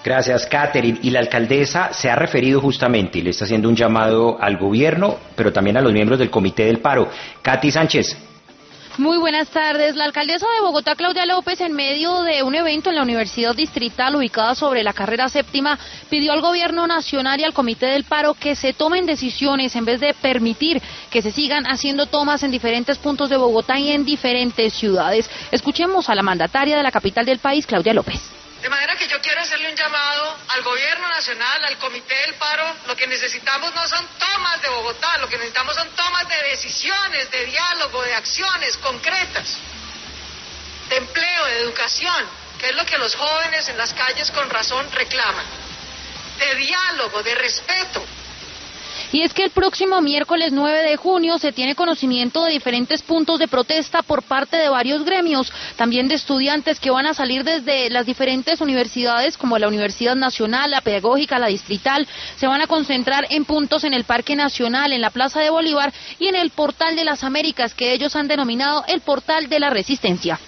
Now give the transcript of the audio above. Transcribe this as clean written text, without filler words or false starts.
Gracias, Catherine. Y la alcaldesa se ha referido justamente y le está haciendo un llamado al gobierno, pero también a los miembros del Comité del Paro. Katy Sánchez. Muy buenas tardes. La alcaldesa de Bogotá, Claudia López, en medio de un evento en la Universidad Distrital ubicada sobre la carrera séptima, pidió al gobierno nacional y al Comité del Paro que se tomen decisiones en vez de permitir que se sigan haciendo tomas en diferentes puntos de Bogotá y en diferentes ciudades. Escuchemos a la mandataria de la capital del país, Claudia López. De manera que yo quiero hacerle un llamado al gobierno nacional, al Comité del Paro. Lo que necesitamos no son tomas de Bogotá, lo que necesitamos son tomas de decisiones, de diálogo, de acciones concretas, de empleo, de educación, que es lo que los jóvenes en las calles con razón reclaman, de diálogo, de respeto. Y es que el próximo miércoles 9 de junio se tiene conocimiento de diferentes puntos de protesta por parte de varios gremios, también de estudiantes que van a salir desde las diferentes universidades como la Universidad Nacional, la Pedagógica, la Distrital. Se van a concentrar en puntos en el Parque Nacional, en la Plaza de Bolívar y en el Portal de las Américas, que ellos han denominado el Portal de la Resistencia.